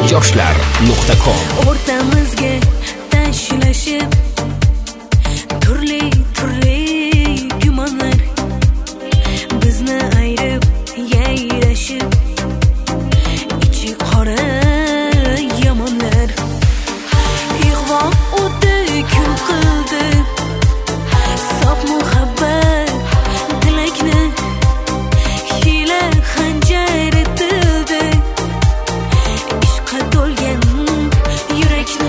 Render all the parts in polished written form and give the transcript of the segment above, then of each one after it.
yoshlar.com o'rtamizga tashlashib turli gumonlar bizni ayrib yayrashib ichi qora yomonlar ig'vo o'ti kun qildi sof muhabbat dilakni hiyla xanjar etildi ishqa to'lgan yurakni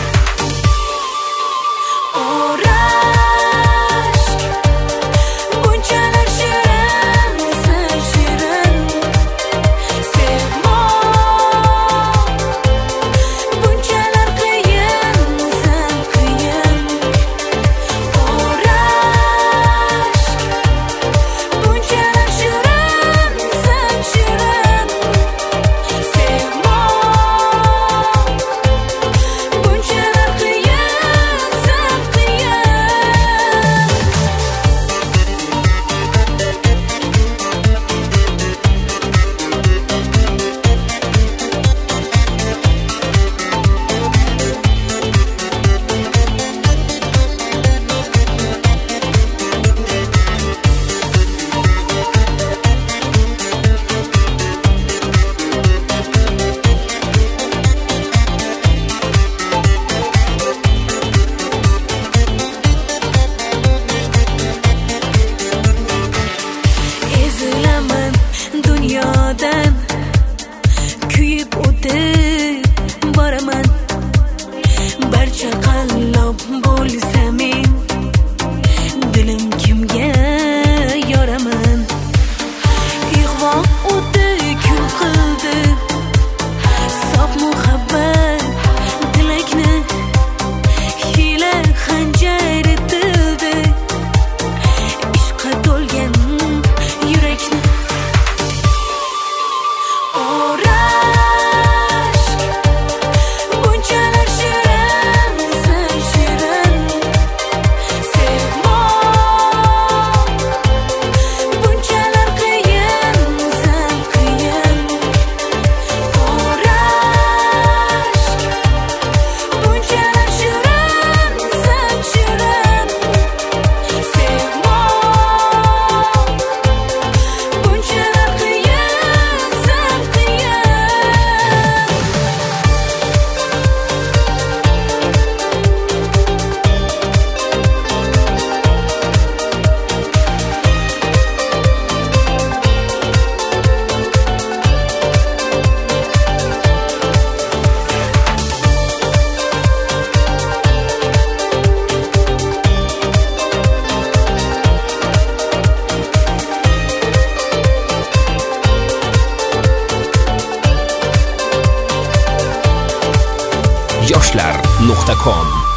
bunchalar shirin sal shirin sevmoq bunchalar qiyin sal qiyin bunchalar shirin sal shirin sevmoq bunchalar qiyin sal qiyin ezilaman dunyodan kuyib o'tib boraman barcha qallob bo'lsa men dilim kimga yoraman ig'vo o'ti kun qildi sof muhabbat dilakni hiyla xanjar etildi ishqa to'lgan yurakni bunchalar shirin sal shirin sevmoq bunchalar qiyin sal qiyin bunchalar shirin sal shirin sevmoq bunchalar qiyin sal qiyin yoshlar.com